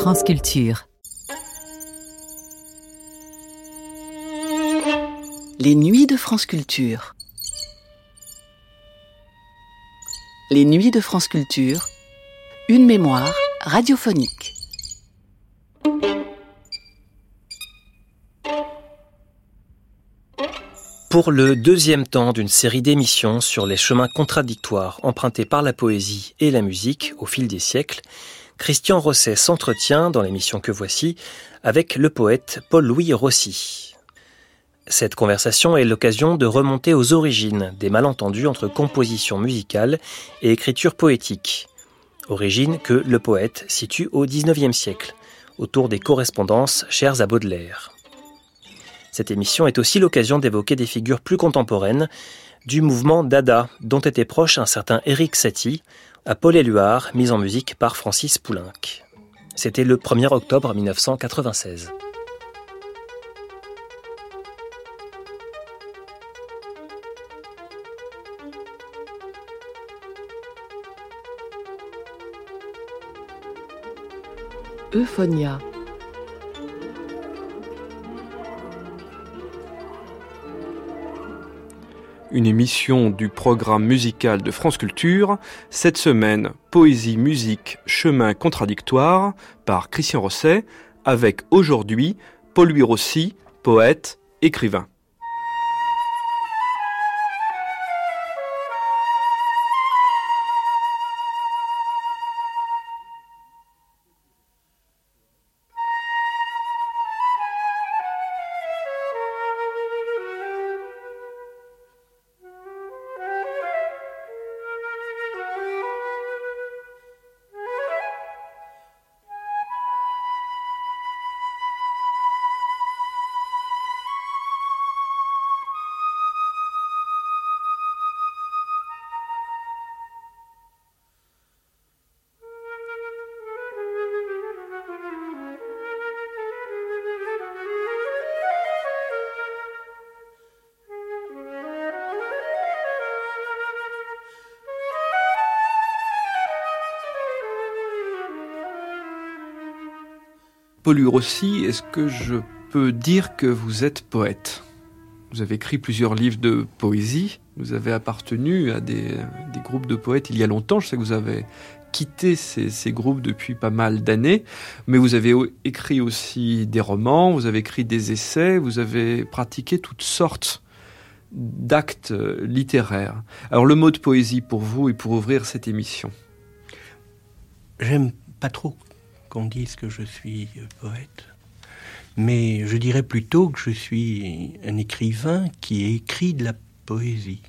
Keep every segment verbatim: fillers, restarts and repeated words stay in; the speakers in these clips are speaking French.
France Culture. Les nuits de France Culture. Les nuits de France Culture, une mémoire radiophonique. Pour le deuxième temps d'une série d'émissions sur les chemins contradictoires empruntés par la poésie et la musique au fil des siècles, Christian Rosset s'entretient, dans l'émission que voici, avec le poète Paul-Louis Rossi. Cette conversation est l'occasion de remonter aux origines des malentendus entre composition musicale et écriture poétique. Origines que le poète situe au dix-neuvième siècle, autour des correspondances chères à Baudelaire. Cette émission est aussi l'occasion d'évoquer des figures plus contemporaines du mouvement Dada, dont était proche un certain Erik Satie, à Paul Éluard, mis en musique par Francis Poulenc. C'était le premier octobre mille neuf cent quatre-vingt-seize. Euphonia. Une émission du programme musical de France Culture. Cette semaine, poésie, musique, chemin contradictoire par Christian Rosset, avec aujourd'hui Paul-Louis Rossi, poète, écrivain. Paul-Louis Rossi, est-ce que je peux dire que vous êtes poète ? Vous avez écrit plusieurs livres de poésie, vous avez appartenu à des, des groupes de poètes il y a longtemps, je sais que vous avez quitté ces, ces groupes depuis pas mal d'années, mais vous avez écrit aussi des romans, vous avez écrit des essais, vous avez pratiqué toutes sortes d'actes littéraires. Alors le mot de poésie pour vous et pour ouvrir cette émission ? J'aime pas trop qu'on dise que je suis poète, mais je dirais plutôt que je suis un écrivain qui écrit de la poésie.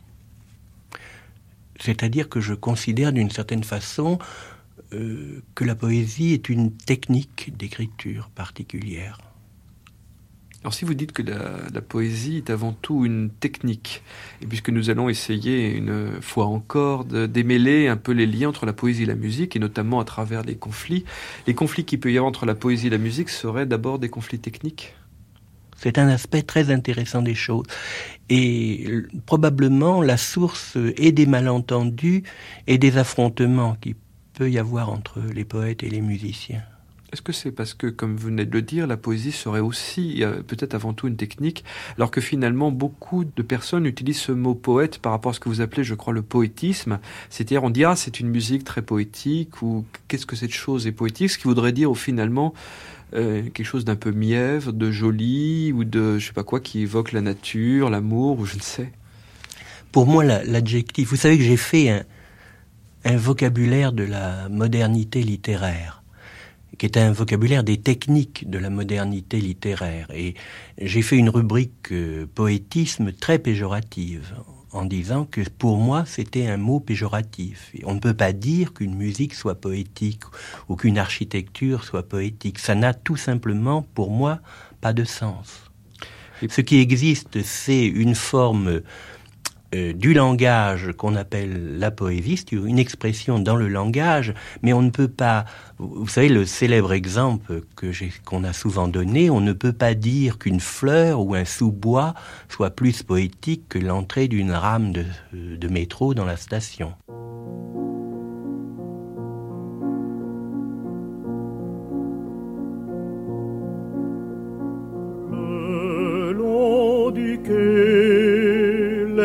C'est-à-dire que je considère d'une certaine façon euh, que la poésie est une technique d'écriture particulière. Alors si vous dites que la, la poésie est avant tout une technique, et puisque nous allons essayer une fois encore de démêler un peu les liens entre la poésie et la musique, et notamment à travers les conflits, les conflits qu'il peut y avoir entre la poésie et la musique seraient d'abord des conflits techniques ? C'est un aspect très intéressant des choses. Et euh, probablement la source est des malentendus et des affrontements qu'il peut y avoir entre les poètes et les musiciens. Est-ce que c'est parce que, comme vous venez de le dire, la poésie serait aussi, euh, peut-être avant tout, une technique, alors que finalement, beaucoup de personnes utilisent ce mot poète par rapport à ce que vous appelez, je crois, le poétisme. C'est-à-dire, on dit, ah, c'est une musique très poétique, ou qu'est-ce que cette chose est poétique, ce qui voudrait dire, au finalement, euh, quelque chose d'un peu mièvre, de joli, ou de, je sais pas quoi, qui évoque la nature, l'amour, ou je ne sais. Pour moi, la, l'adjectif, vous savez que j'ai fait un, un vocabulaire de la modernité littéraire, qui est un vocabulaire des techniques de la modernité littéraire. Et j'ai fait une rubrique euh, poétisme très péjorative, en disant que pour moi, c'était un mot péjoratif. Et on ne peut pas dire qu'une musique soit poétique ou qu'une architecture soit poétique. Ça n'a tout simplement, pour moi, pas de sens. Et ce qui existe, c'est une forme Euh, du langage qu'on appelle la poésie, c'est une expression dans le langage, mais on ne peut pas, vous savez, le célèbre exemple que j'ai, qu'on a souvent donné, on ne peut pas dire qu'une fleur ou un sous-bois soit plus poétique que l'entrée d'une rame de, de métro dans la station.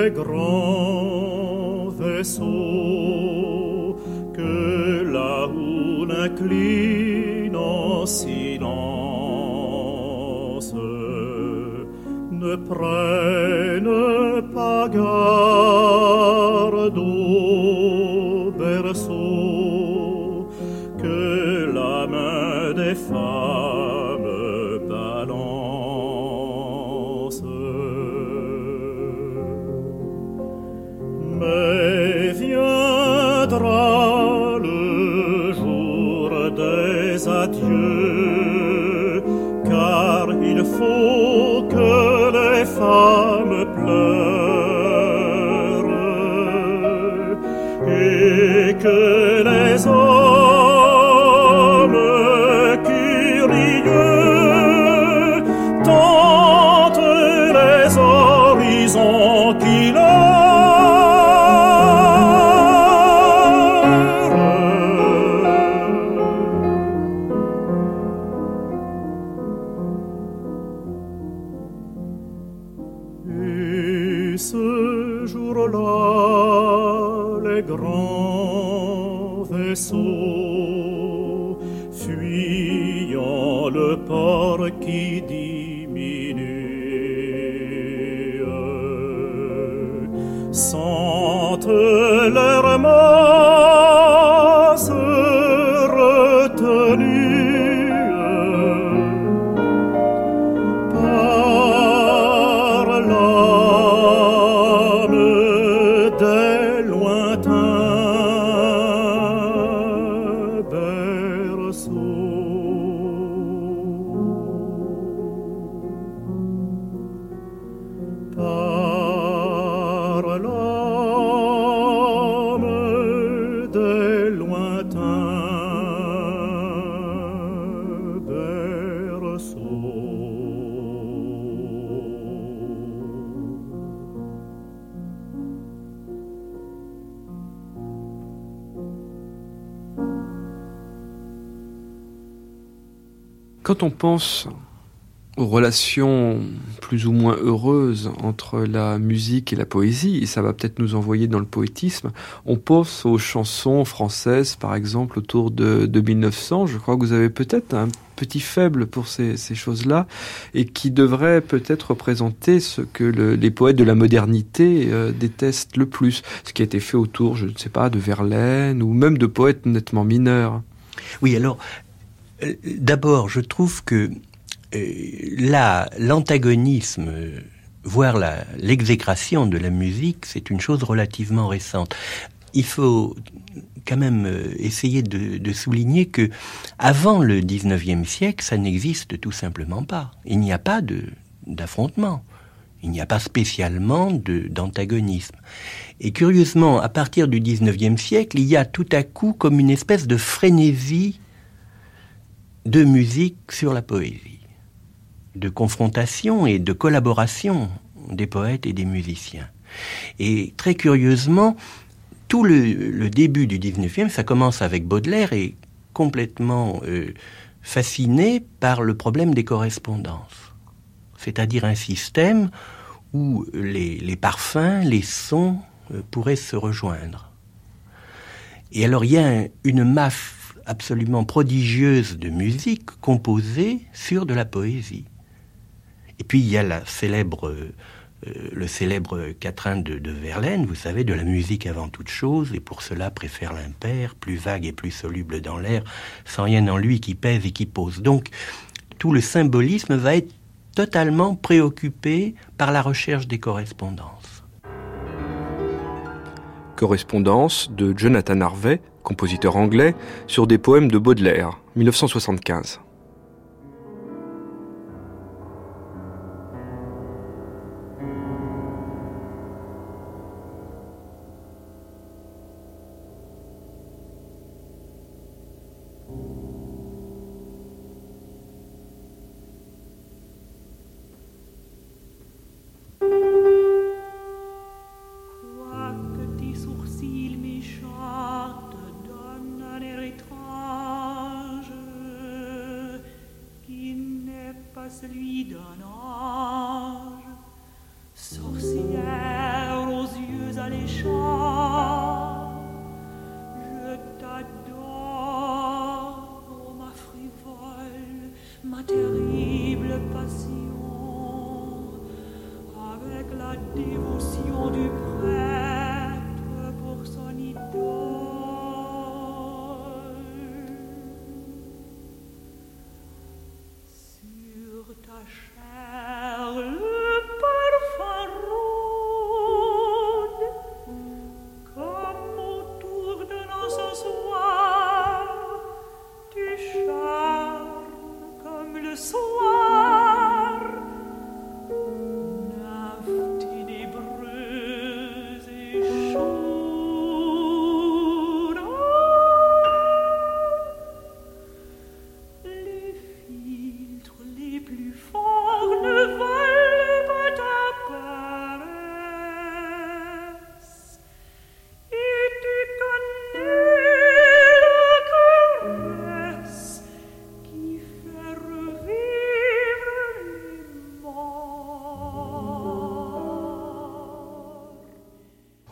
les grands vaisseaux que la houle incline en silence ne prennent pas garde au berceau que la main des femmes balance. Mais viendra le jour des adieux, car il faut que les femmes pleurent et que les hommes curieux tentent les horizons qui ce jour-là, les grands vaisseaux, fuyant le port qui diminue, sentent leur masse retenue par l'âme des lointains berceaux. Par l'âme des lointains berceaux. Quand on pense aux relations plus ou moins heureuses entre la musique et la poésie, et ça va peut-être nous envoyer dans le poétisme, on pense aux chansons françaises, par exemple, autour de, de mille neuf cents. Je crois que vous avez peut-être un petit faible pour ces, ces choses-là, et qui devraient peut-être représenter ce que le, les poètes de la modernité euh, détestent le plus. Ce qui a été fait autour, je ne sais pas, de Verlaine, ou même de poètes nettement mineurs. Oui, alors, euh, d'abord, je trouve que euh, là, l'antagonisme, euh, voire la, l'exécration de la musique, c'est une chose relativement récente. Il faut quand même euh, essayer de, de souligner que avant le dix-neuvième siècle, ça n'existe tout simplement pas. Il n'y a pas de, d'affrontement. Il n'y a pas spécialement de, d'antagonisme. Et curieusement, à partir du dix-neuvième siècle, il y a tout à coup comme une espèce de frénésie de musique sur la poésie, de confrontation et de collaboration des poètes et des musiciens. Et très curieusement, tout le, le début du dix-neuvième, ça commence avec Baudelaire, et complètement euh, fasciné par le problème des correspondances. C'est-à-dire un système où les, les parfums, les sons euh, pourraient se rejoindre. Et alors il y a un, une masse absolument prodigieuse de musique composée sur de la poésie. Et puis il y a la célèbre, euh, le célèbre quatrain de, de Verlaine, vous savez, de la musique avant toute chose, et pour cela préfère l'impair, plus vague et plus soluble dans l'air, sans rien en lui qui pèse et qui pose. Donc tout le symbolisme va être totalement préoccupé par la recherche des correspondances. Correspondance de Jonathan Harvey, compositeur anglais, sur des poèmes de Baudelaire, dix-neuf cent soixante-quinze. Celui d'un ange, sorcière aux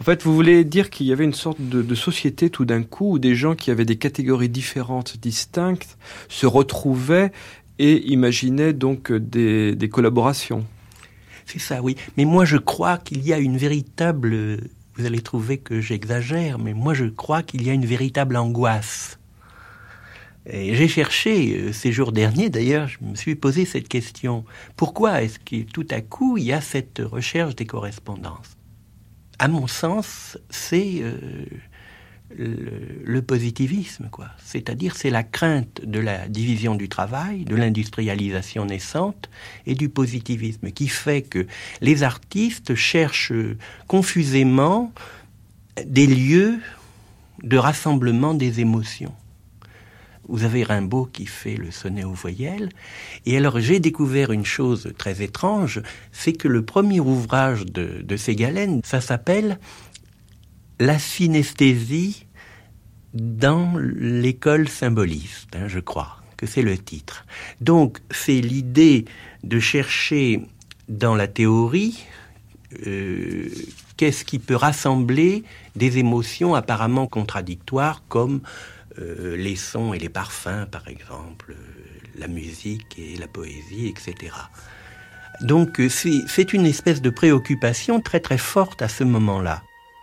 fait, vous voulez dire qu'il y avait une sorte de, de société tout d'un coup où des gens qui avaient des catégories différentes, distinctes, se retrouvaient et imaginaient donc des, des collaborations. C'est ça, oui. Mais moi, je crois qu'il y a une véritable... Vous allez trouver que j'exagère, mais moi, je crois qu'il y a une véritable angoisse. Et j'ai cherché, ces jours derniers, d'ailleurs, je me suis posé cette question. Pourquoi est-ce que tout à coup, il y a cette recherche des correspondances ? À mon sens, c'est euh, le, le positivisme, quoi. C'est-à-dire, c'est la crainte de la division du travail, de l'industrialisation naissante et du positivisme qui fait que les artistes cherchent confusément des lieux de rassemblement des émotions. Vous avez Rimbaud qui fait le sonnet aux voyelles. Et alors, j'ai découvert une chose très étrange, c'est que le premier ouvrage de, de Ségalen, ça s'appelle « La synesthésie dans l'école symboliste hein, », je crois que c'est le titre. Donc, c'est l'idée de chercher dans la théorie euh, qu'est-ce qui peut rassembler des émotions apparemment contradictoires comme Euh, les sons et les parfums, par exemple, euh, la musique et la poésie, et cetera. Donc, euh, c'est, c'est une espèce de préoccupation très très forte à ce moment-là.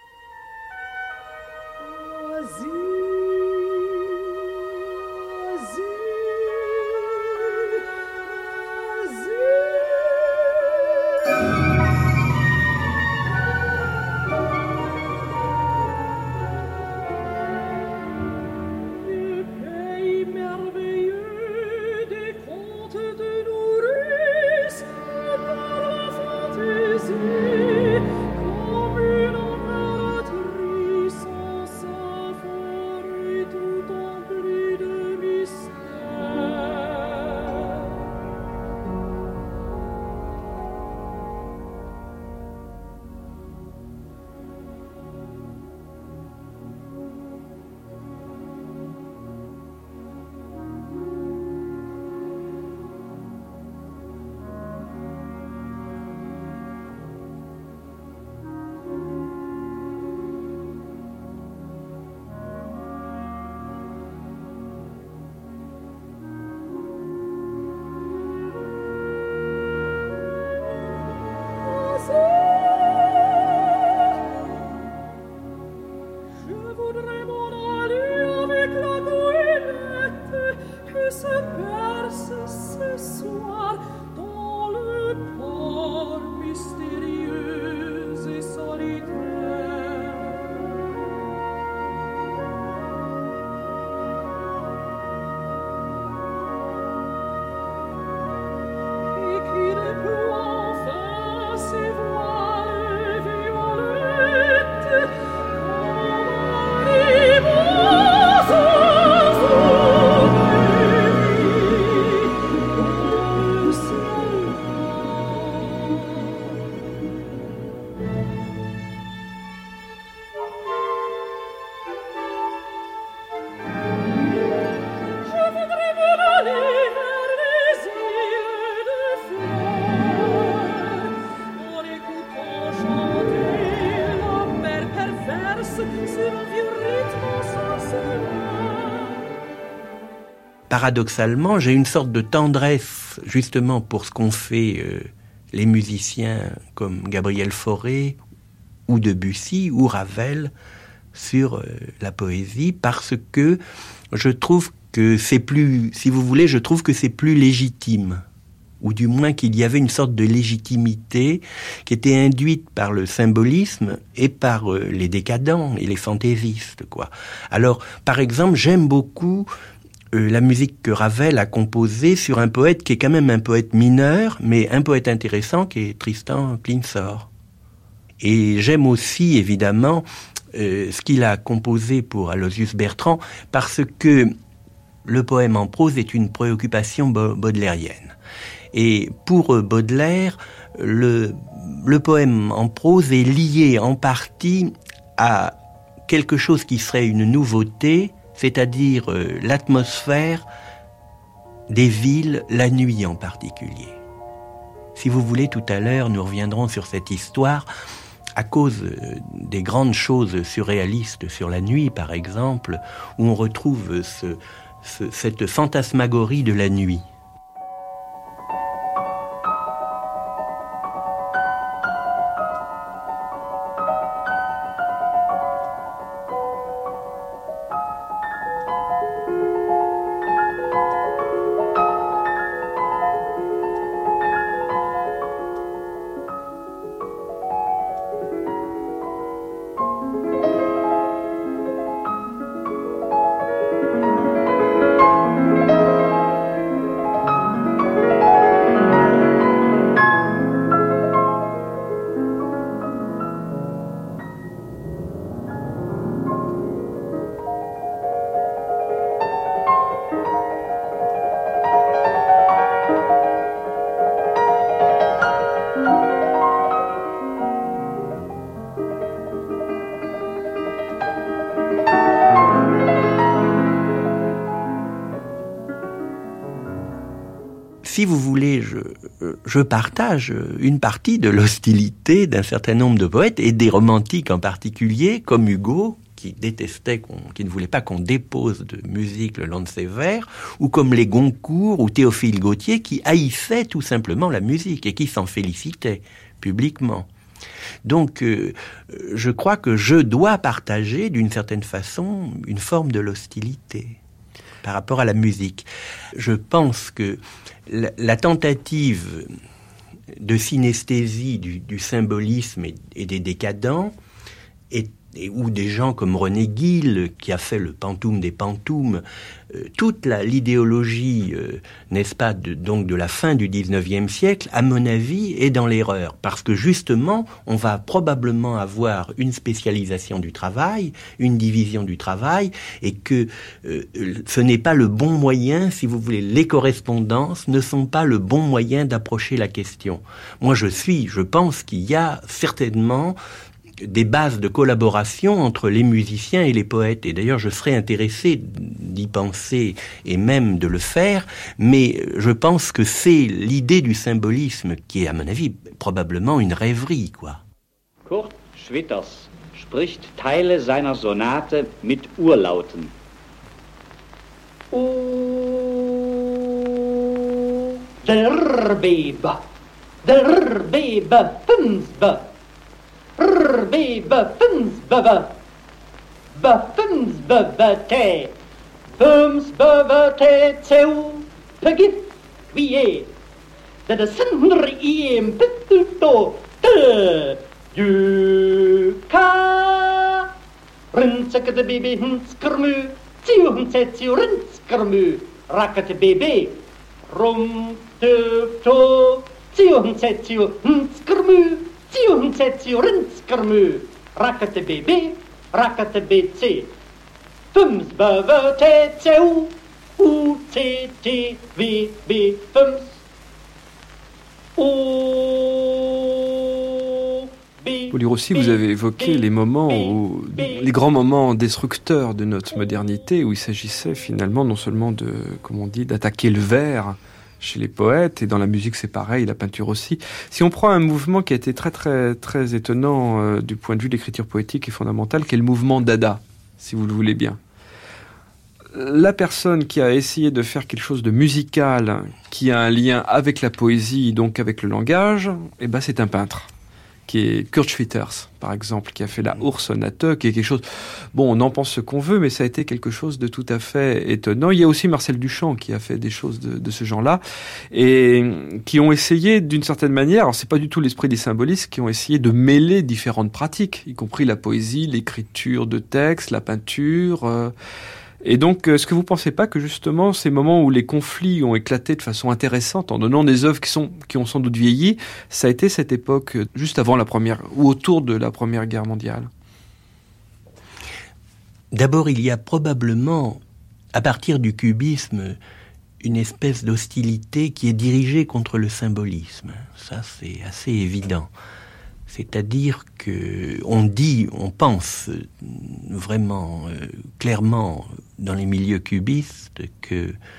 Paradoxalement, j'ai une sorte de tendresse justement pour ce qu'ont fait euh, les musiciens comme Gabriel Fauré ou Debussy ou Ravel sur euh, la poésie, parce que je trouve que c'est plus, si vous voulez, je trouve que c'est plus légitime, ou du moins qu'il y avait une sorte de légitimité qui était induite par le symbolisme et par euh, les décadents et les fantaisistes, quoi. Alors, par exemple, j'aime beaucoup Euh, la musique que Ravel a composée sur un poète qui est quand même un poète mineur, mais un poète intéressant, qui est Tristan Klingsor. Et j'aime aussi, évidemment, euh, ce qu'il a composé pour Aloysius Bertrand, parce que le poème en prose est une préoccupation baudelairienne. Et pour Baudelaire, le, le poème en prose est lié en partie à quelque chose qui serait une nouveauté, c'est-à-dire euh, l'atmosphère des villes, la nuit en particulier. Si vous voulez, tout à l'heure, nous reviendrons sur cette histoire à cause des grandes choses surréalistes sur la nuit, par exemple, où on retrouve ce, ce, cette fantasmagorie de la nuit. Si vous voulez, je, je partage une partie de l'hostilité d'un certain nombre de poètes, et des romantiques en particulier, comme Hugo, qui détestait, qu'on, qui ne voulait pas qu'on dépose de musique le long de ses vers, ou comme les Goncourt ou Théophile Gautier, qui haïssaient tout simplement la musique et qui s'en félicitaient publiquement. Donc, euh, je crois que je dois partager, d'une certaine façon, une forme de l'hostilité par rapport à la musique. Je pense que la, la tentative de synesthésie du, du symbolisme et, et des décadents, est, et, ou des gens comme René Guil, qui a fait le Pantoum des Pantoumes, euh, toute la, l'idéologie, euh, n'est-ce pas, de, donc de la fin du dix-neuvième siècle, à mon avis, est dans l'erreur. Parce que justement, on va probablement avoir une spécialisation du travail, une division du travail, et que euh, ce n'est pas le bon moyen, si vous voulez, les correspondances ne sont pas le bon moyen d'approcher la question. Moi, je suis, je pense qu'il y a certainement des bases de collaboration entre les musiciens et les poètes. Et d'ailleurs, je serais intéressé d'y penser et même de le faire, mais je pense que c'est l'idée du symbolisme qui est, à mon avis, probablement une rêverie, quoi. Kurt Schwitters spricht Teile seiner Sonate mit Urlauten. O, der Bebe, der Bebe, Finsbe. R, B, B, Fins, B, B, B, Fins, B, B, T, Fins, B, B, T, C, U, P, G, V, E, D, D, Sindr, I, M, P, T, T, Du, K, Rinzek, D, B, B, Hins, Kermu, Ziu, Hins, Ziu, Rins, Kermu, Racket, B, B, Rum, T, T, Ziu, Hins, Ziu, Hins, Kermu, Zion Zetio Rinskermü, Rakete B B, Rakete B C, Fünf B W T C U, U C T W B fünf, O B. Pour lire aussi, vous avez évoqué les moments, où, les grands moments destructeurs de notre modernité, où il s'agissait finalement non seulement de, comme on dit, d'attaquer le vers chez les poètes, et dans la musique c'est pareil, la peinture aussi. Si on prend un mouvement qui a été très très très étonnant euh, du point de vue de l'écriture poétique et fondamentale, qui est le mouvement Dada, si vous le voulez bien. La personne qui a essayé de faire quelque chose de musical, qui a un lien avec la poésie, donc avec le langage, eh ben c'est un peintre, qui est Kurt Schwitters, par exemple, qui a fait la Ursonate, qui est quelque chose... Bon, on en pense ce qu'on veut, mais ça a été quelque chose de tout à fait étonnant. Il y a aussi Marcel Duchamp qui a fait des choses de, de ce genre-là, et qui ont essayé, d'une certaine manière, alors c'est pas du tout l'esprit des symbolistes, qui ont essayé de mêler différentes pratiques, y compris la poésie, l'écriture de textes, la peinture... Euh, Et donc, est-ce que vous ne pensez pas que justement ces moments où les conflits ont éclaté de façon intéressante en donnant des œuvres qui, sont, qui ont sans doute vieilli, ça a été cette époque juste avant la première, ou autour de la Première Guerre mondiale? D'abord, il y a probablement, à partir du cubisme, une espèce d'hostilité qui est dirigée contre le symbolisme. Ça, c'est assez évident. C'est-à-dire que on dit, on pense vraiment euh, clairement dans les milieux cubistes que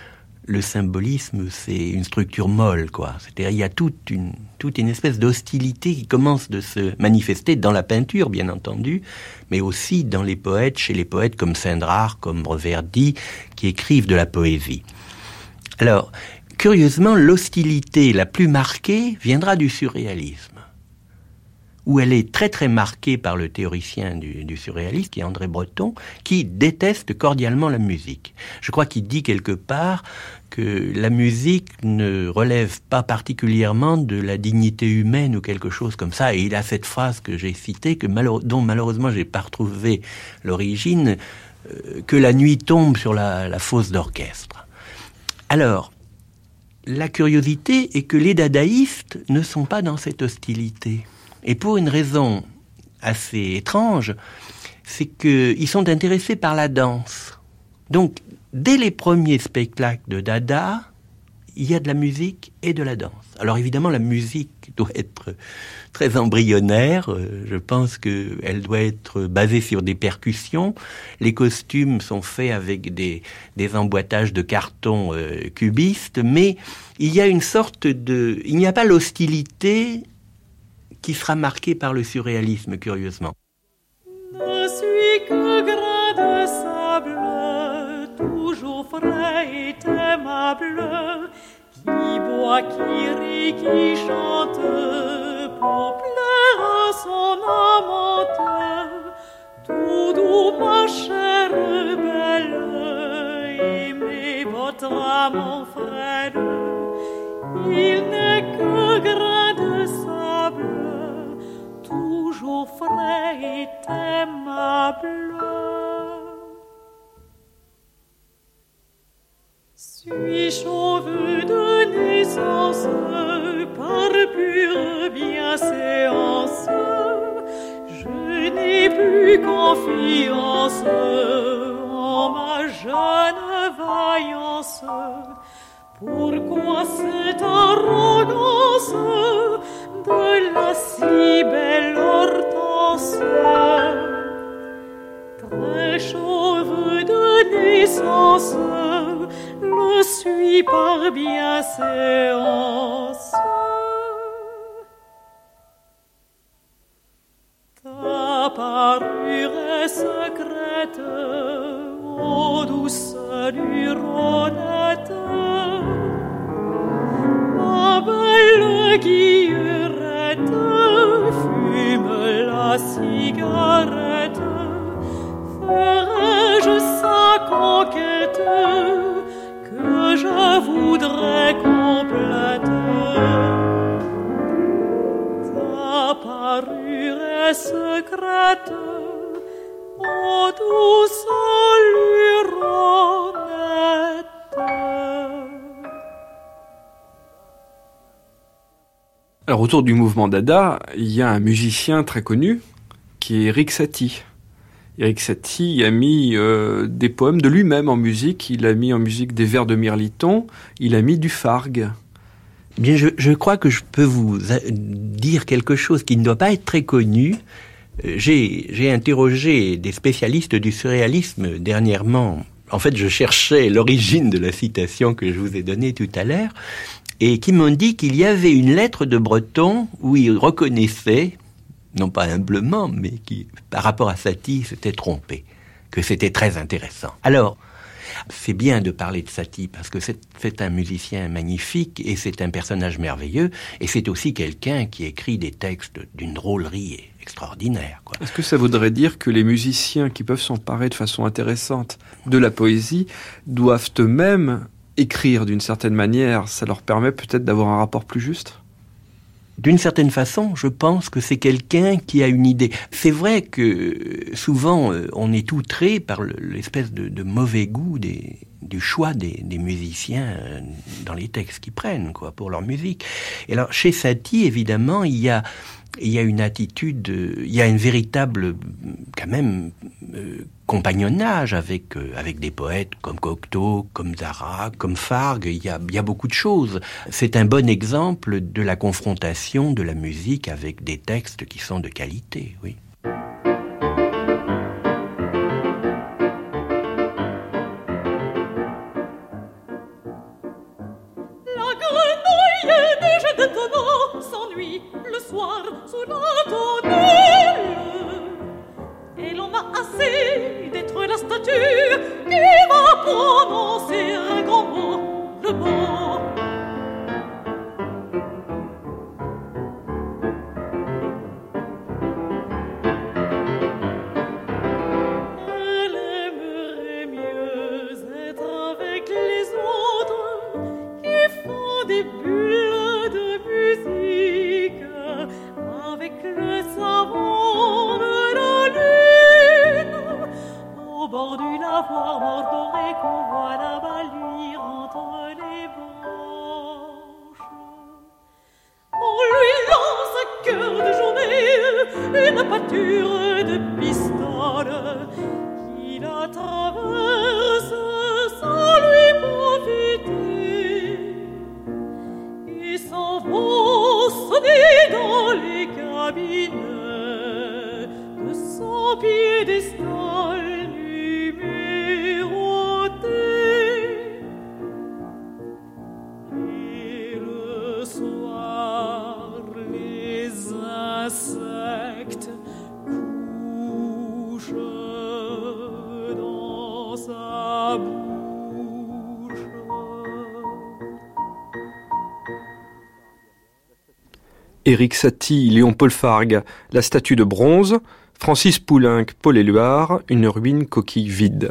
le symbolisme, c'est une structure molle, quoi. C'est-à-dire, il y a toute une, toute une espèce d'hostilité qui commence de se manifester dans la peinture, bien entendu, mais aussi dans les poètes, chez les poètes comme Saint-Drard, comme Reverdy, qui écrivent de la poésie. Alors, curieusement, l'hostilité la plus marquée viendra du surréalisme, où elle est très très marquée par le théoricien du, du surréalisme, qui est André Breton, qui déteste cordialement la musique. Je crois qu'il dit quelque part que la musique ne relève pas particulièrement de la dignité humaine ou quelque chose comme ça. Et il a cette phrase que j'ai citée, que malheure, dont malheureusement j'ai pas retrouvé l'origine, euh, que la nuit tombe sur la, la fosse d'orchestre. Alors, la curiosité est que les dadaïstes ne sont pas dans cette hostilité. Et pour une raison assez étrange, c'est qu'ils sont intéressés par la danse. Donc, dès les premiers spectacles de Dada, il y a de la musique et de la danse. Alors évidemment, la musique doit être très embryonnaire. Je pense qu'elle doit être basée sur des percussions. Les costumes sont faits avec des, des emboîtages de carton euh, cubistes, mais il y a une sorte de... Il n'y a pas l'hostilité qui sera marqué par le surréalisme, curieusement. Ne suis que grain de sable, toujours frais et aimable, qui boit, qui rit, qui chante, pour plaire à son amante. Tout doux, ma chère belle, aimez votre amant frêle, il n'est que grain de sable, toujours frais et aimable. Suis chauve de naissance, par pure bienséance, je n'ai plus confiance en ma jeune vaillance. Pourquoi cette arrogance de la si belle Hortense? Très chauve de naissance, le suis par bienséance. Ta parure est secrète, ô douce luronette, ma belle Guillerette, fume la cigarette, ferai-je sa conquête que je voudrais complète? Ta parure est secrète, ô douce luronette. Alors autour du mouvement Dada, il y a un musicien très connu qui est Erik Satie. Erik Satie a mis euh, des poèmes de lui-même en musique, il a mis en musique des vers de Mirliton, il a mis du Fargue. Bien, je, je crois que je peux vous dire quelque chose qui ne doit pas être très connu. J'ai, j'ai interrogé des spécialistes du surréalisme dernièrement. En fait, je cherchais l'origine de la citation que je vous ai donnée tout à l'heure, et qui m'ont dit qu'il y avait une lettre de Breton où il reconnaissait, non pas humblement, mais qui, par rapport à Satie, s'était trompé, que c'était très intéressant. Alors, c'est bien de parler de Satie, parce que c'est, c'est un musicien magnifique, et c'est un personnage merveilleux, et c'est aussi quelqu'un qui écrit des textes d'une drôlerie extraordinaire, quoi. Est-ce que ça voudrait dire que les musiciens qui peuvent s'emparer de façon intéressante de la poésie doivent eux-mêmes écrire d'une certaine manière? Ça leur permet peut-être d'avoir un rapport plus juste? D'une certaine façon, je pense que c'est quelqu'un qui a une idée. C'est vrai que souvent, on est outré par l'espèce de, de mauvais goût des, du choix des, des musiciens dans les textes qu'ils prennent, quoi, pour leur musique. Et alors, chez Satie, évidemment, il y a, il y a une attitude, il y a une véritable, quand même, euh, compagnonnage avec euh, avec des poètes comme Cocteau, comme Zara, comme Fargue. Il y a il y a beaucoup de choses. C'est un bon exemple de la confrontation de la musique avec des textes qui sont de qualité, oui. détonnant s'ennuie le soir sous la tonnelle. Et l'on m'a assez d'être la statue qui va prononcer un grand mot, le mot. Elle aimerait mieux être avec les autres qui font des bulles de musique avec le savon de la lune au bord du lavoir mordoré qu'on voit là-bas luire entre les branches. On lui lance à cœur de journée une pâture de pistoles qui la traverse sans lui profiter et s'en vont sonner dans les cabinets de son piédestal numéroté. Et le soir, les insectes couchent dans sa bouche. Éric Satie, Léon-Paul Fargue, La statue de bronze, Francis Poulenc, Paul Éluard, Une ruine coquille vide.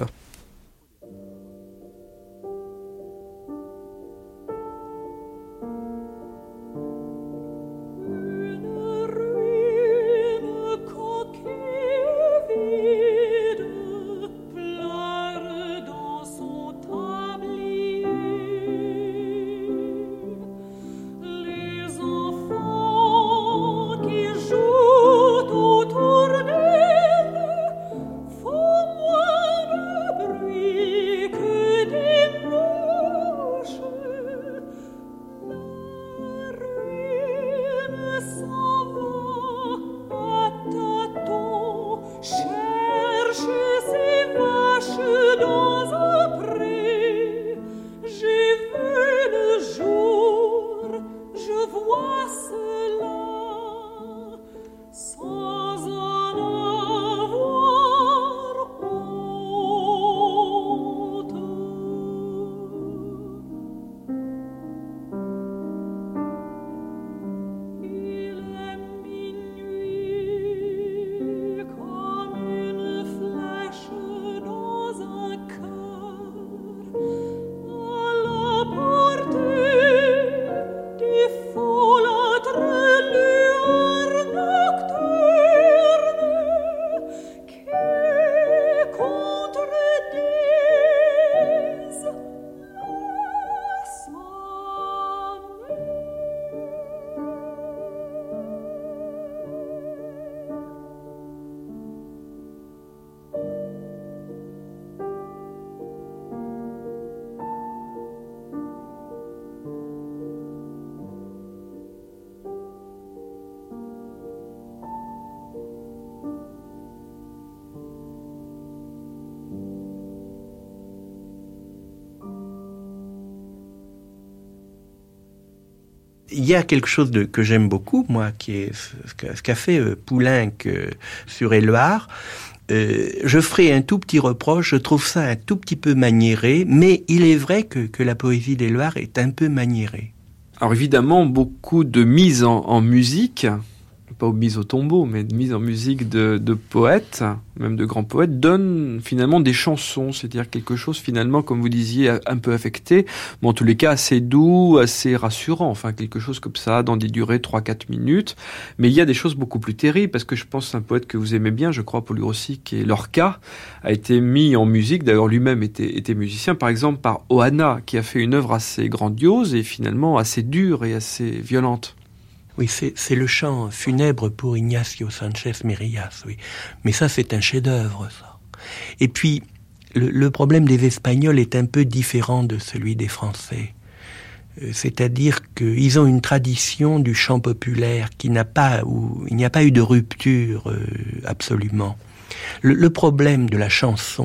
Il y a quelque chose de, que j'aime beaucoup, moi, qui est ce qu'a fait euh, Poulenc euh, sur Éluard. Euh, je ferai un tout petit reproche, je trouve ça un tout petit peu maniéré, mais il est vrai que, que la poésie d'Éluard est un peu maniérée. Alors évidemment, beaucoup de mise en, en musique, pas mise au tombeau, mais de mise en musique de, de poètes, même de grands poètes, donnent finalement des chansons, c'est-à-dire quelque chose finalement, comme vous disiez, un peu affecté, mais en tous les cas assez doux, assez rassurant, enfin quelque chose comme ça, dans des durées trois à quatre minutes. Mais il y a des choses beaucoup plus terribles, parce que je pense à un poète que vous aimez bien, je crois, Paul Grossi, qui est Lorca, a été mis en musique, d'ailleurs lui-même était, était musicien, par exemple par Oana, qui a fait une œuvre assez grandiose et finalement assez dure et assez violente. Oui, c'est, c'est le chant funèbre pour Ignacio Sanchez Merillas, oui. Mais ça, c'est un chef-d'œuvre, ça. Et puis, le, le problème des Espagnols est un peu différent de celui des Français. Euh, c'est-à-dire qu'ils ont une tradition du chant populaire qui n'a pas, où il n'y a pas eu de rupture, euh, absolument. Le, le problème de la chanson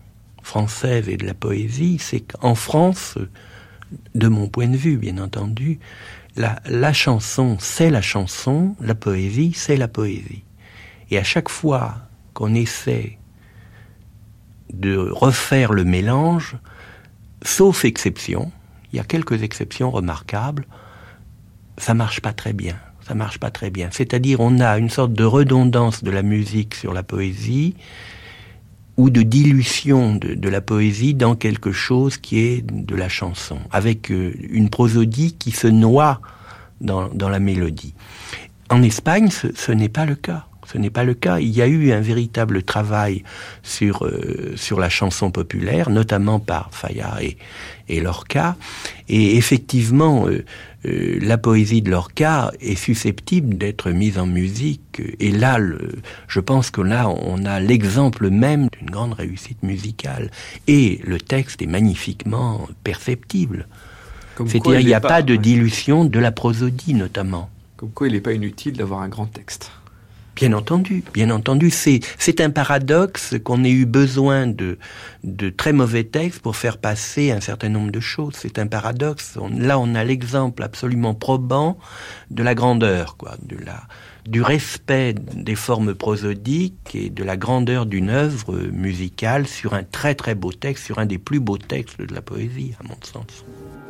française et de la poésie, c'est qu'en France, de mon point de vue, bien entendu, La, la chanson, c'est la chanson, la poésie, c'est la poésie. Et à chaque fois qu'on essaie de refaire le mélange, sauf exception, il y a quelques exceptions remarquables, ça marche pas très bien. Ça marche pas très bien. C'est-à-dire, on a une sorte de redondance de la musique sur la poésie, ou de dilution de, de la poésie dans quelque chose qui est de la chanson, avec euh, une prosodie qui se noie dans, dans la mélodie. En Espagne, ce, ce n'est pas le cas. Ce n'est pas le cas. Il y a eu un véritable travail sur euh, sur la chanson populaire, notamment par Falla et, et Lorca. Et effectivement, euh, euh, la poésie de Lorca est susceptible d'être mise en musique. Et là, le, je pense que là, on a l'exemple même d'une grande réussite musicale. Et le texte est magnifiquement perceptible. Comme C'est-à-dire, il n'y a pas, pas de ouais. dilution de la prosodie, notamment. Comme quoi, il n'est pas inutile d'avoir un grand texte. Bien entendu, bien entendu, c'est c'est un paradoxe qu'on ait eu besoin de de très mauvais textes pour faire passer un certain nombre de choses. C'est un paradoxe. On, là, on a l'exemple absolument probant de la grandeur, quoi, de la du respect des formes prosodiques et de la grandeur d'une œuvre musicale sur un très très beau texte, sur un des plus beaux textes de la poésie, à mon sens.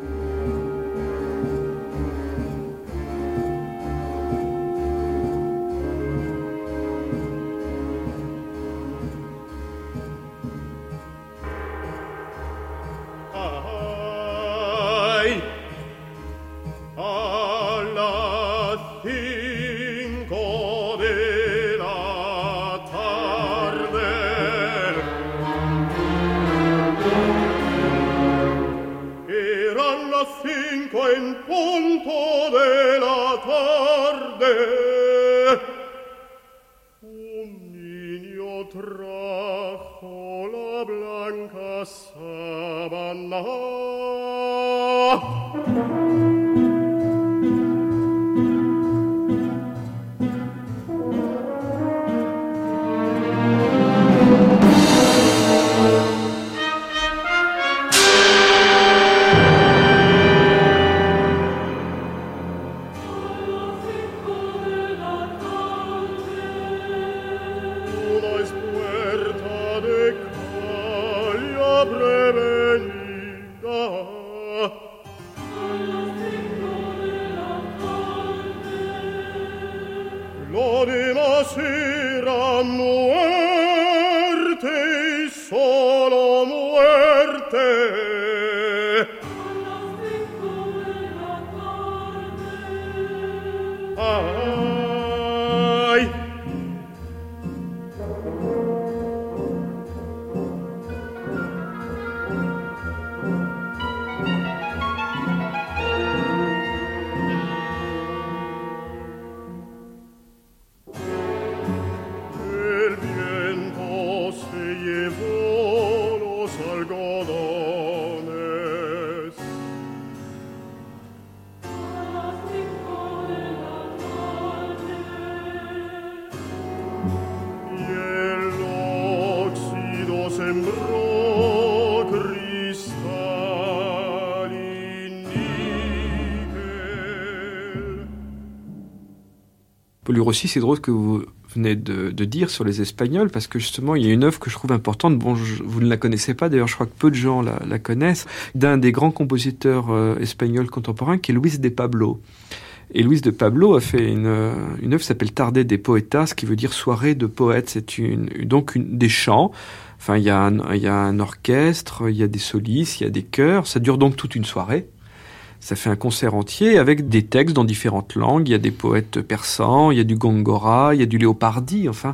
Paul Rossi, c'est drôle ce que vous venez de, de dire sur les Espagnols, parce que justement, il y a une œuvre que je trouve importante. Bon, je, vous ne la connaissez pas, d'ailleurs, je crois que peu de gens la, la connaissent, d'un des grands compositeurs euh, espagnols contemporains, qui est Luis de Pablo. Et Luis de Pablo a fait une, une œuvre qui s'appelle Tarde de Poetas, qui veut dire soirée de poètes. C'est une, donc une, des chants. Enfin, il y a un, il y a un orchestre, il y a des solistes, il y a des chœurs. Ça dure donc toute une soirée. Ça fait un concert entier avec des textes dans différentes langues. Il y a des poètes persans, il y a du Góngora, il y a du Leopardi, enfin.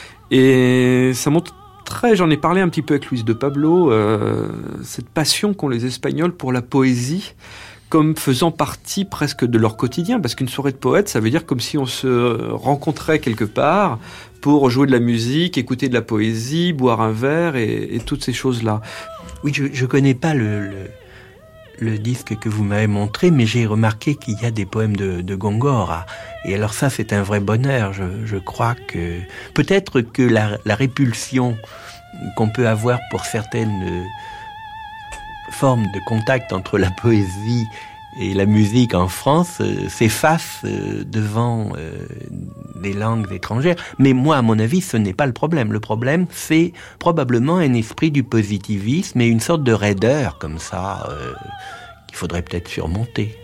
Et ça montre très, j'en ai parlé un petit peu avec Luis de Pablo, euh, cette passion qu'ont les Espagnols pour la poésie, comme faisant partie presque de leur quotidien. Parce qu'une soirée de poètes, ça veut dire comme si on se rencontrait quelque part pour jouer de la musique, écouter de la poésie, boire un verre et, et toutes ces choses-là. Oui, je ne connais pas le... le... le disque que vous m'avez montré, mais j'ai remarqué qu'il y a des poèmes de, de Góngora. Et alors ça, c'est un vrai bonheur. Je, je crois que... Peut-être que la, la répulsion qu'on peut avoir pour certaines formes de contact entre la poésie Et la musique en France euh, s'efface euh, devant euh, des langues étrangères. Mais moi, à mon avis, ce n'est pas le problème. Le problème, c'est probablement un esprit du positivisme et une sorte de raideur comme ça euh, qu'il faudrait peut-être surmonter.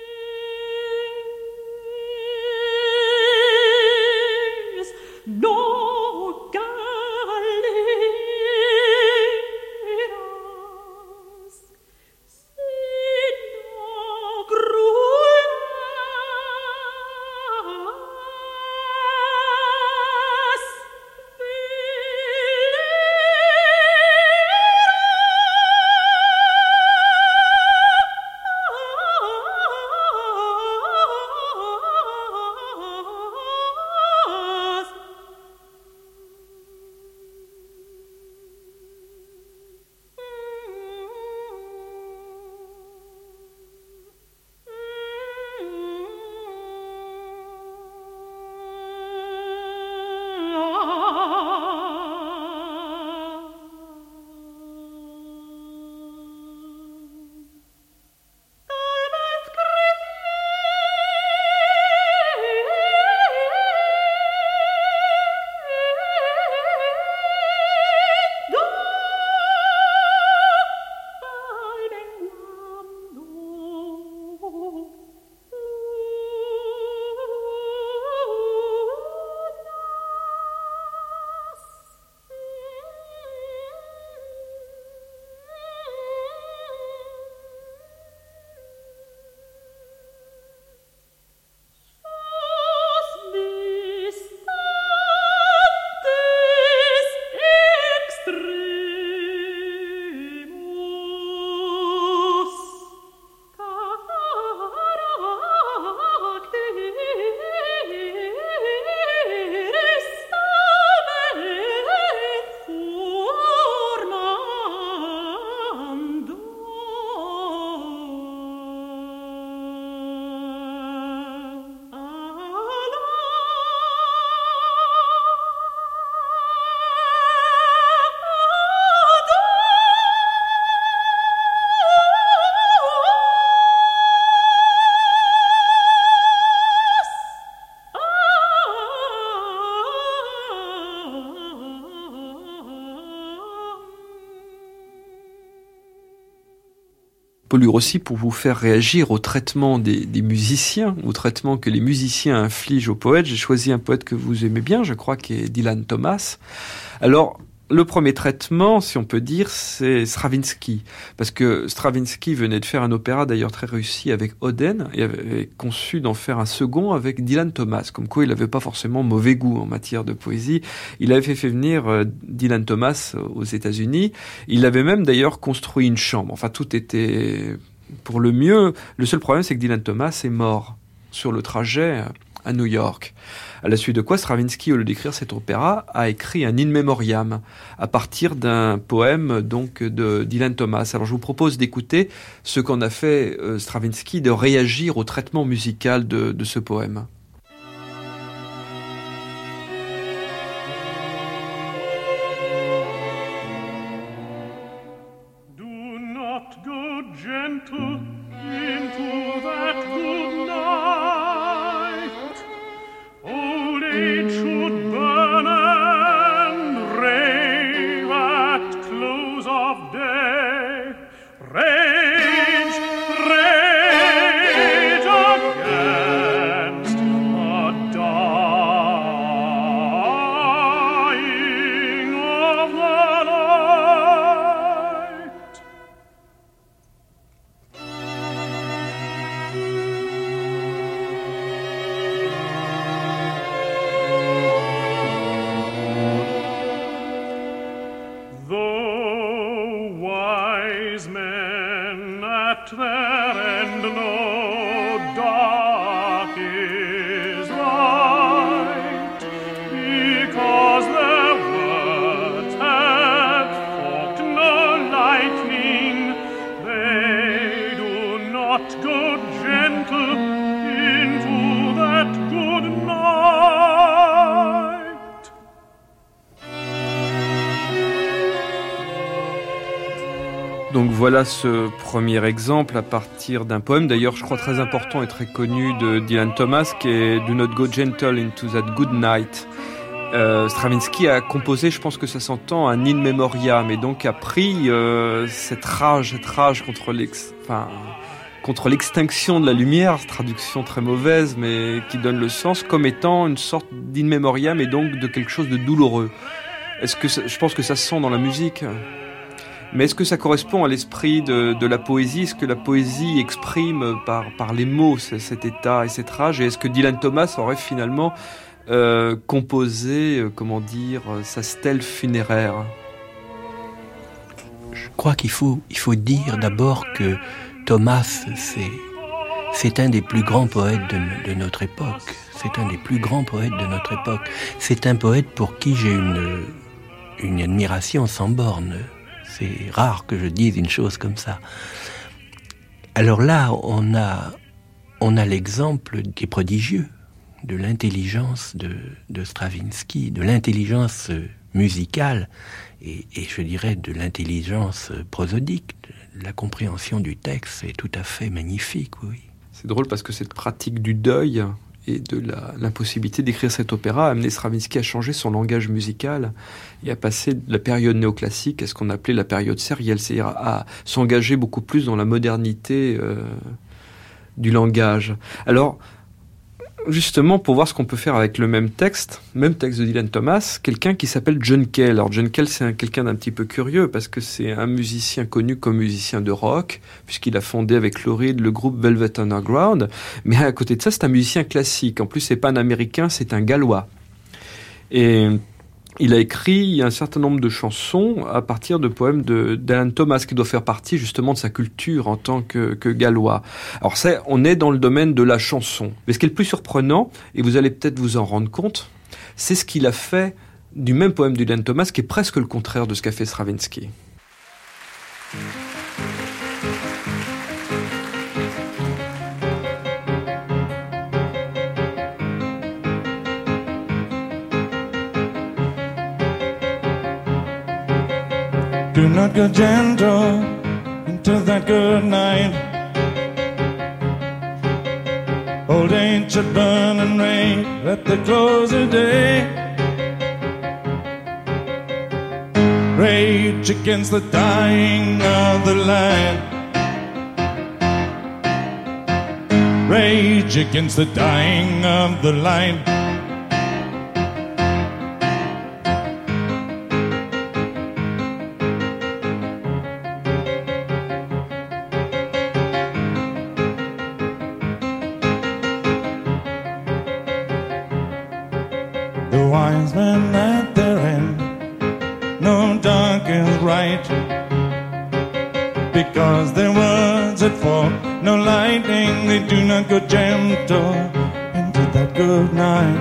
Paul Rossi, pour vous faire réagir au traitement des, des musiciens, au traitement que les musiciens infligent aux poètes, j'ai choisi un poète que vous aimez bien, je crois, qui est Dylan Thomas. Alors, le premier traitement, si on peut dire, c'est Stravinsky. Parce que Stravinsky venait de faire un opéra d'ailleurs très réussi avec Oden et avait conçu d'en faire un second avec Dylan Thomas. Comme quoi, il n'avait pas forcément mauvais goût en matière de poésie. Il avait fait venir euh, Dylan Thomas aux États-Unis. Il avait même d'ailleurs construit une chambre. Enfin, tout était pour le mieux. Le seul problème, c'est que Dylan Thomas est mort sur le trajet à New York. À la suite de quoi, Stravinsky, au lieu d'écrire cet opéra, a écrit un in memoriam à partir d'un poème donc de Dylan Thomas. Alors je vous propose d'écouter ce qu'en a fait euh, Stravinsky, de réagir au traitement musical de, de ce poème. Do not go gentle into that good night. Old age should burn and rave at close of day. Rage, rage against a dying of the night. Though wise men at their end know dark is light, because their words have forked no lightning, they do not go gentle into that good night. Donc voilà ce premier exemple à partir d'un poème, d'ailleurs je crois très important et très connu de Dylan Thomas, qui est Do Not Go Gentle Into That Good Night. Euh, Stravinsky a composé, je pense que ça s'entend, un in memoriam, et donc a pris euh, cette rage, cette rage contre l'ex, enfin, contre l'extinction de la lumière, traduction très mauvaise, mais qui donne le sens, comme étant une sorte d'in memoriam et donc de quelque chose de douloureux. Est-ce que ça, je pense que ça se sent dans la musique, mais est-ce que ça correspond à l'esprit de, de la poésie? Est-ce que la poésie exprime par, par les mots cet état et cette rage? Et est-ce que Dylan Thomas aurait finalement Euh, composer, euh, comment dire, euh, sa stèle funéraire? Je crois qu'il faut, il faut dire d'abord que Thomas, c'est, c'est un des plus grands poètes de, de notre époque. C'est un des plus grands poètes de notre époque. C'est un poète pour qui j'ai une, une admiration sans borne. C'est rare que je dise une chose comme ça. Alors là, on a, on a l'exemple qui est prodigieux de l'intelligence de, de Stravinsky, de l'intelligence musicale et, et je dirais de l'intelligence prosodique, de la compréhension du texte. C'est tout à fait magnifique, oui. C'est drôle parce que cette pratique du deuil et de la, l'impossibilité d'écrire cet opéra a amené Stravinsky à changer son langage musical et à passer de la période néoclassique à ce qu'on appelait la période sérielle, c'est-à-dire à s'engager beaucoup plus dans la modernité euh, du langage. Alors, justement, pour voir ce qu'on peut faire avec le même texte, même texte de Dylan Thomas, quelqu'un qui s'appelle John Cale. Alors John Cale, c'est un, quelqu'un d'un petit peu curieux parce que c'est un musicien connu comme musicien de rock, puisqu'il a fondé avec Lou Reed le groupe Velvet Underground. Mais à côté de ça, c'est un musicien classique. En plus, c'est pas un Américain, c'est un Gallois. Et il a écrit un certain nombre de chansons à partir de poèmes de d'Alan Thomas, qui doit faire partie justement de sa culture en tant que, que Gallois. Alors ça, on est dans le domaine de la chanson. Mais ce qui est le plus surprenant, et vous allez peut-être vous en rendre compte, c'est ce qu'il a fait du même poème de Dylan Thomas, qui est presque le contraire de ce qu'a fait Stravinsky. Do not go gentle into that good night. Old ancient burning rain at the close of day. Rage against the dying of the light. Rage against the dying of the light. The wise men at their end, no dark is right, because their words that fall, no lightning, they do not go gentle into that good night.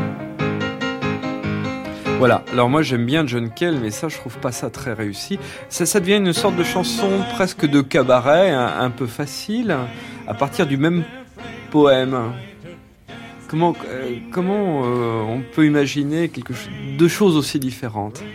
Voilà, alors moi j'aime bien John Cale, mais ça je trouve pas ça très réussi. Ça, ça devient une sorte de chanson presque de cabaret, un, un peu facile, à partir du même poème. Comment, euh, comment euh, on peut imaginer quelque chose, deux choses aussi différentes?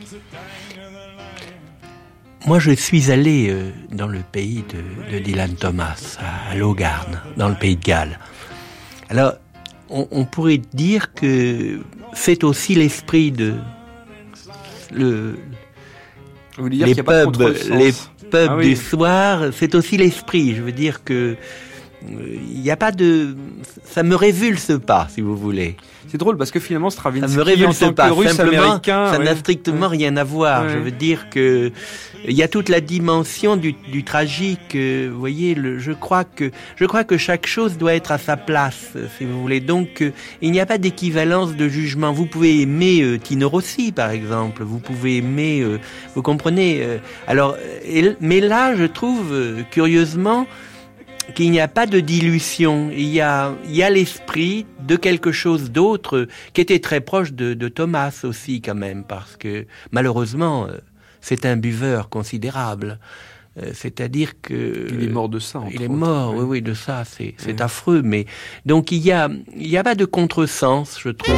Moi, je suis allé euh, dans le pays de, de Dylan Thomas, à Logarn, dans le pays de Galles. Alors, on, on pourrait dire que c'est aussi l'esprit de le, Vous voulez dire les qu'il y a pas de pubs, contresens. les pubs Ah oui. du soir. C'est aussi l'esprit. Je veux dire que il n'y a pas de, ça me révulse pas, si vous voulez. C'est drôle parce que finalement Ça Stravinsky me en révulse tant pas. que russe Simplement, américain, ça ouais. n'a strictement Ouais. rien à voir. Ouais. Je veux dire que il y a toute la dimension du, du tragique. euh, Vous voyez, le, je crois que je crois que chaque chose doit être à sa place, euh, si vous voulez. Donc, euh, il n'y a pas d'équivalence de jugement. Vous pouvez aimer euh, Tino Rossi, par exemple. Vous pouvez aimer, euh, vous comprenez. euh, alors, et, mais là, je trouve euh, curieusement qu'il n'y a pas de dilution. Il y a, il y a l'esprit de quelque chose d'autre qui était très proche de, de Thomas aussi quand même, parce que malheureusement, euh, c'est un buveur considérable. Euh, c'est-à-dire que Il est mort de ça. il est entre mort, autres, oui, ouais. oui, de ça, c'est, c'est Ouais. affreux. Mais donc il y a, il y a pas de contresens, je trouve.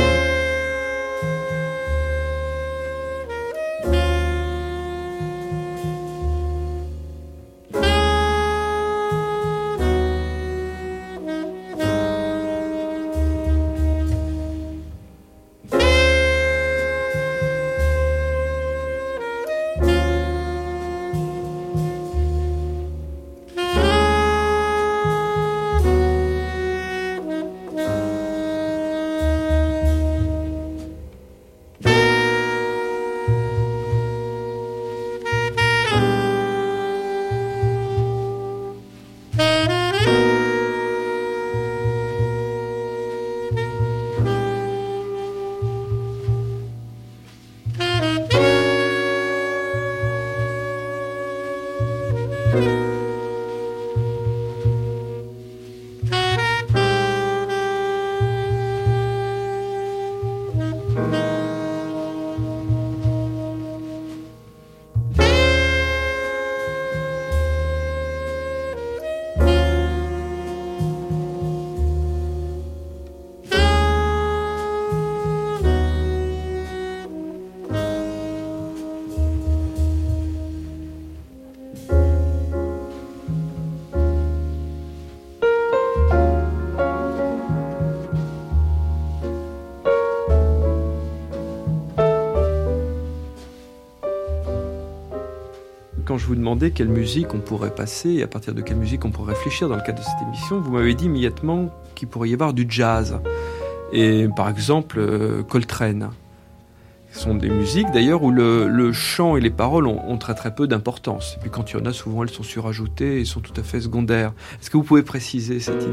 quand je vous demandais quelle musique on pourrait passer et à partir de quelle musique on pourrait réfléchir dans le cadre de cette émission, vous m'avez dit immédiatement qu'il pourrait y avoir du jazz. Et par exemple, euh, Coltrane. Ce sont des musiques d'ailleurs où le, le chant et les paroles ont, ont très très peu d'importance. Et puis quand il y en a, souvent elles sont surajoutées et sont tout à fait secondaires. Est-ce que vous pouvez préciser cette idée ?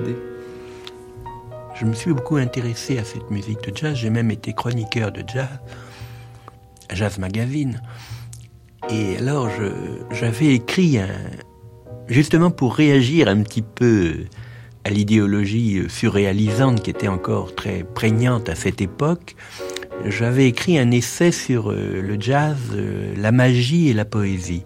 Je me suis beaucoup intéressé à cette musique de jazz. J'ai même été chroniqueur de jazz à Jazz Magazine. Et alors, je, j'avais écrit un, justement pour réagir un petit peu à l'idéologie surréalisante qui était encore très prégnante à cette époque. J'avais écrit un essai sur le jazz, la magie et la poésie.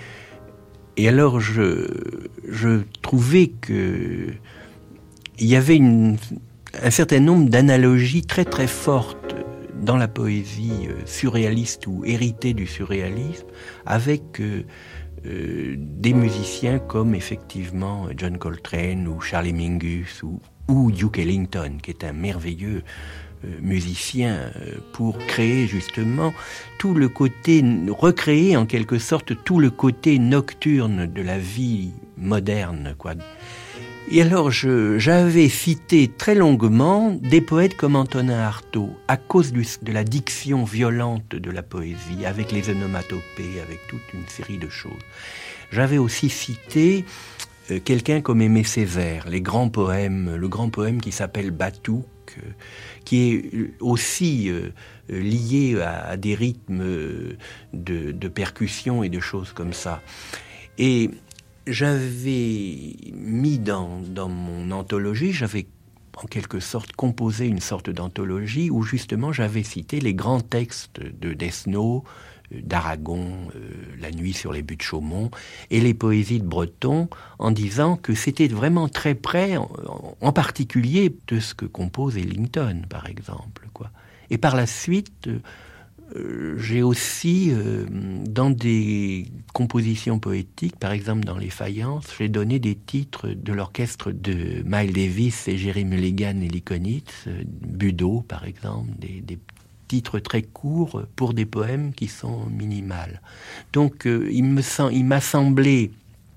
Et alors, je, je trouvais que il y avait une, un certain nombre d'analogies très très fortes dans la poésie surréaliste ou héritée du surréalisme, avec euh, euh, des musiciens comme effectivement John Coltrane ou Charlie Mingus ou, ou Duke Ellington, qui est un merveilleux euh, musicien euh, pour créer justement tout le côté, recréer en quelque sorte tout le côté nocturne de la vie moderne, quoi. Et alors, je, j'avais cité très longuement des poètes comme Antonin Artaud, à cause du, de la diction violente de la poésie, avec les onomatopées, avec toute une série de choses. J'avais aussi cité euh, quelqu'un comme Aimé Césaire, les grands poèmes, le grand poème qui s'appelle Batouk, euh, qui est aussi euh, lié à, à des rythmes de, de percussion et de choses comme ça. Et j'avais mis dans, dans mon anthologie, j'avais en quelque sorte composé une sorte d'anthologie où justement j'avais cité les grands textes de Desnos, d'Aragon, euh, La nuit sur les buttes Chaumont et les poésies de Breton, en disant que c'était vraiment très près, en, en particulier de ce que compose Ellington, par exemple, quoi. Et par la suite, euh, Euh, j'ai aussi, euh, dans des compositions poétiques, par exemple dans Les Faïences, j'ai donné des titres de l'orchestre de Miles Davis et Jerry Mulligan et Lee Konitz, euh, Budo par exemple, des, des titres très courts pour des poèmes qui sont minimales. Donc euh, il me sem- il m'a semblé,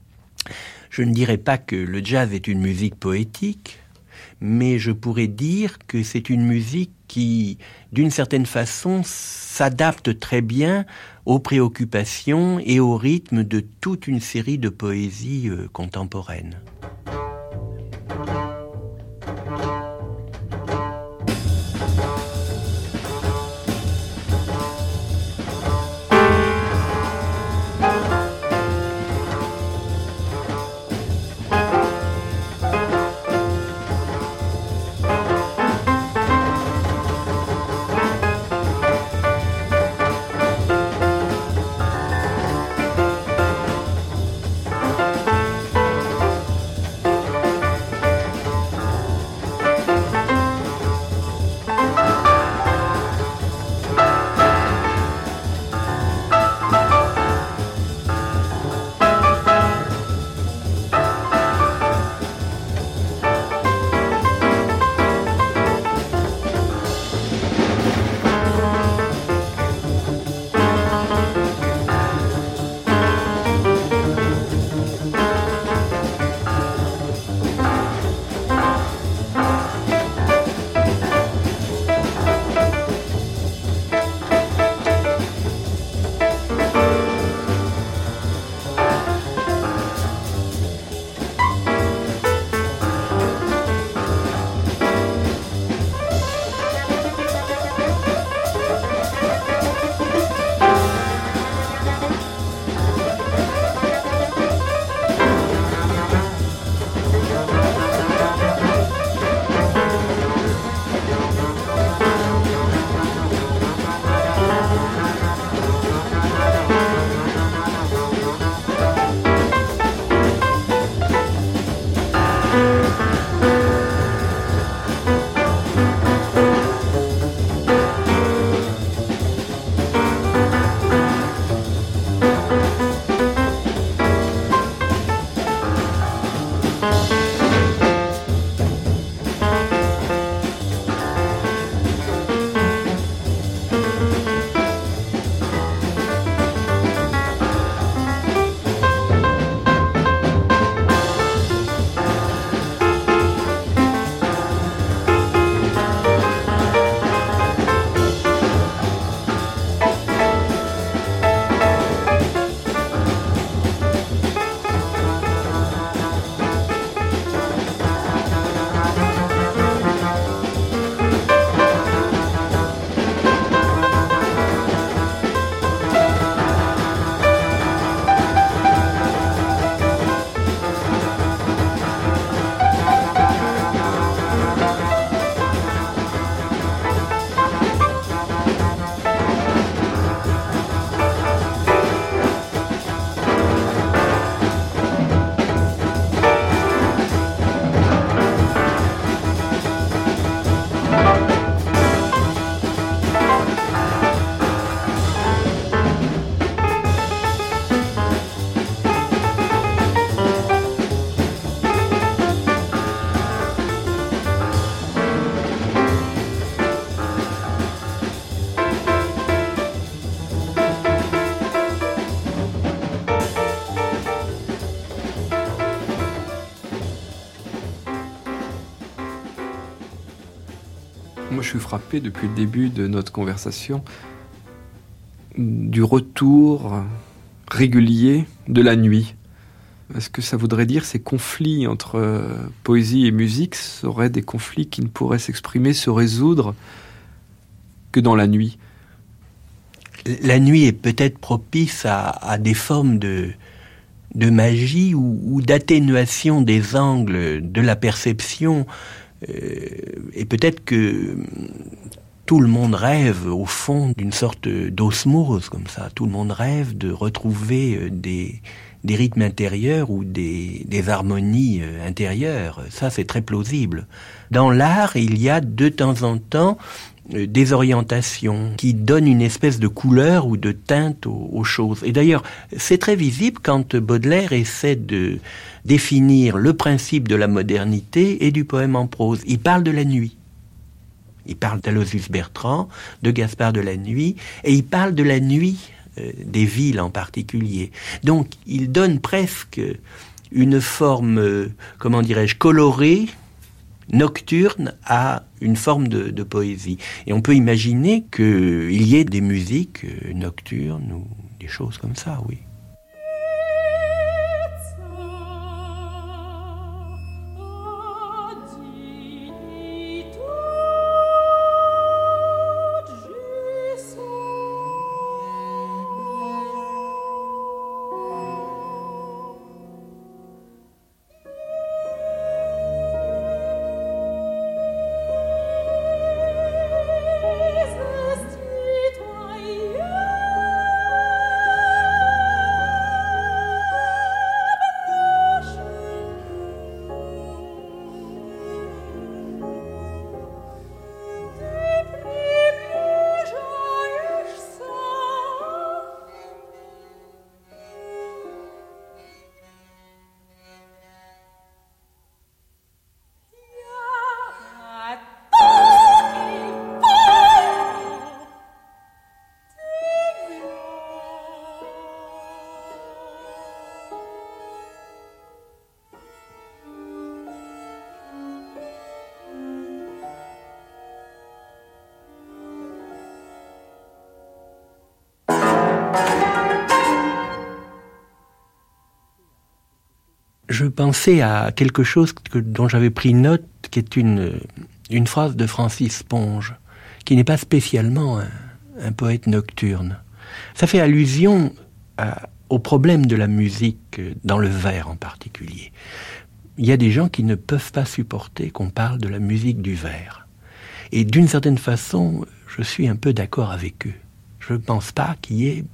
je ne dirais pas que le jazz est une musique poétique, mais je pourrais dire que c'est une musique qui, d'une certaine façon, s'adapte très bien aux préoccupations et au rythme de toute une série de poésies euh, contemporaines. Moi, je suis frappé depuis le début de notre conversation du retour régulier de la nuit. Est-ce que ça voudrait dire ces conflits entre poésie et musique seraient des conflits qui ne pourraient s'exprimer, se résoudre que dans la nuit? La nuit est peut-être propice à, à des formes de, de magie ou, ou d'atténuation des angles de la perception. Euh, et peut-être que tout le monde rêve, au fond, d'une sorte d'osmose, comme ça. Tout le monde rêve de retrouver des, des rythmes intérieurs ou des, des harmonies intérieures. Ça, c'est très plausible. Dans l'art, il y a de temps en temps des orientations qui donnent une espèce de couleur ou de teinte aux, aux choses. Et d'ailleurs, c'est très visible quand Baudelaire essaie de définir le principe de la modernité et du poème en prose. Il parle de la nuit. Il parle d'Aloysius Bertrand, de Gaspard de la Nuit, et il parle de la nuit euh, des villes en particulier. Donc, il donne presque une forme, euh, comment dirais-je, colorée, nocturne à une forme de, de poésie. Et on peut imaginer qu'il y ait des musiques nocturnes ou des choses comme ça, oui. Je pensais à quelque chose que, dont j'avais pris note, qui est une, une phrase de Francis Ponge, qui n'est pas spécialement un, un poète nocturne. Ça fait allusion à, au problème de la musique dans le vers en particulier. Il y a des gens qui ne peuvent pas supporter qu'on parle de la musique du vers. Et d'une certaine façon, je suis un peu d'accord avec eux. Je ne pense pas qu'il y ait,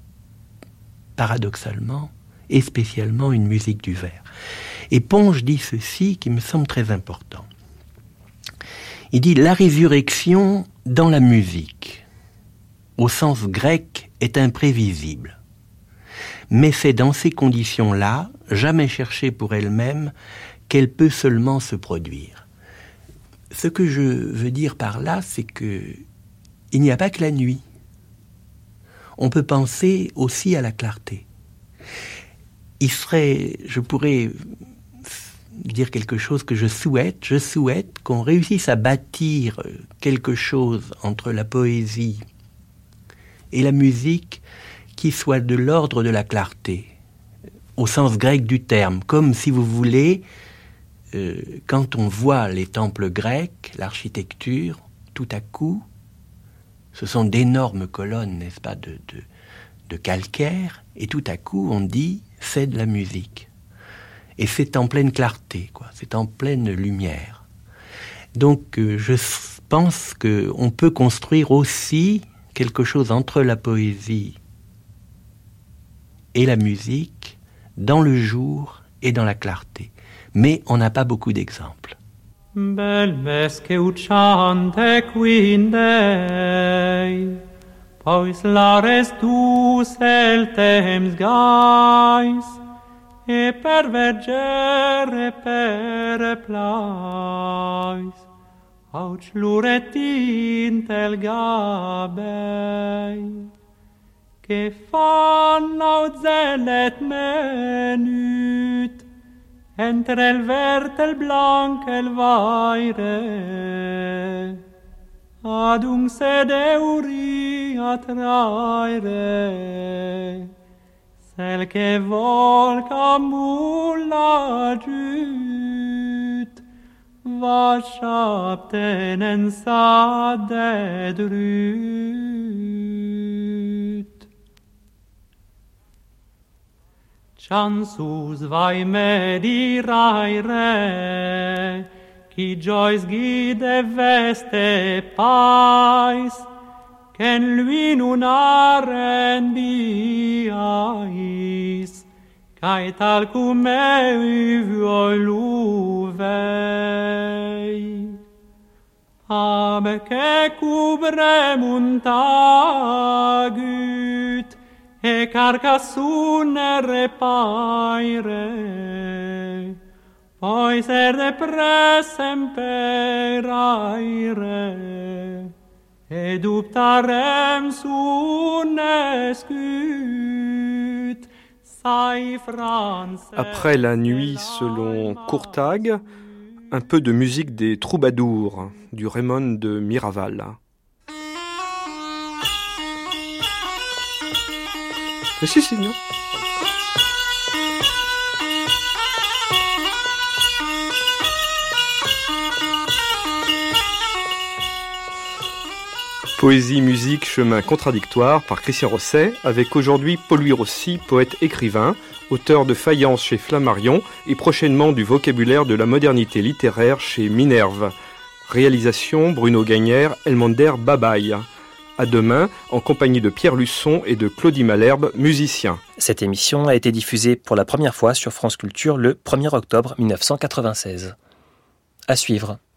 paradoxalement, et spécialement une musique du vers. Et Ponge dit ceci qui me semble très important. Il dit « La résurrection dans la musique, au sens grec, est imprévisible. Mais c'est dans ces conditions-là, jamais cherchée pour elle-même, qu'elle peut seulement se produire. » Ce que je veux dire par là, c'est que il n'y a pas que la nuit. On peut penser aussi à la clarté. Il serait, je pourrais dire quelque chose que je souhaite, je souhaite qu'on réussisse à bâtir quelque chose entre la poésie et la musique qui soit de l'ordre de la clarté, au sens grec du terme, comme si vous voulez, euh, quand on voit les temples grecs, l'architecture, tout à coup, ce sont d'énormes colonnes, n'est-ce pas, de, de, de calcaire, et tout à coup on dit c'est de la musique. Et c'est en pleine clarté, quoi. C'est en pleine lumière. Donc, euh, je pense qu'on peut construire aussi quelque chose entre la poésie et la musique, dans le jour et dans la clarté. Mais on n'a pas beaucoup d'exemples. Bel vesce ucciante quindei, pois lares dus el temps gais, e per vergere per plais, auc luretint el gabei, che fan aut zelet menut, entre el vert, el blanc, el vaire. adung sede uri attraere, cel che vol camulla giut, vasciaptenen sa dedrut. Chansus vai mediraire, qui jois gide veste pais, qu'en lui nun arrendiais, cae talcum eu voluvei. Ab que cubre muntagut, e carcassune repaire, poi ser de presemperaire, et dubtarem sunescut, sai France. Après la nuit selon Courtag, un peu de musique des troubadours du Raymond de Miraval. Mais si, si, non. Poésie, musique, chemin contradictoire par Christian Rosset, avec aujourd'hui Paul-Louis Rossi, poète-écrivain, auteur de Faïence chez Flammarion et prochainement du vocabulaire de la modernité littéraire chez Minerve. Réalisation Bruno Gagnère, Elmander Babaï. À demain, en compagnie de Pierre Luçon et de Claudie Malherbe, musiciens. Cette émission a été diffusée pour la première fois sur France Culture le premier octobre mille neuf cent quatre-vingt-seize. À suivre.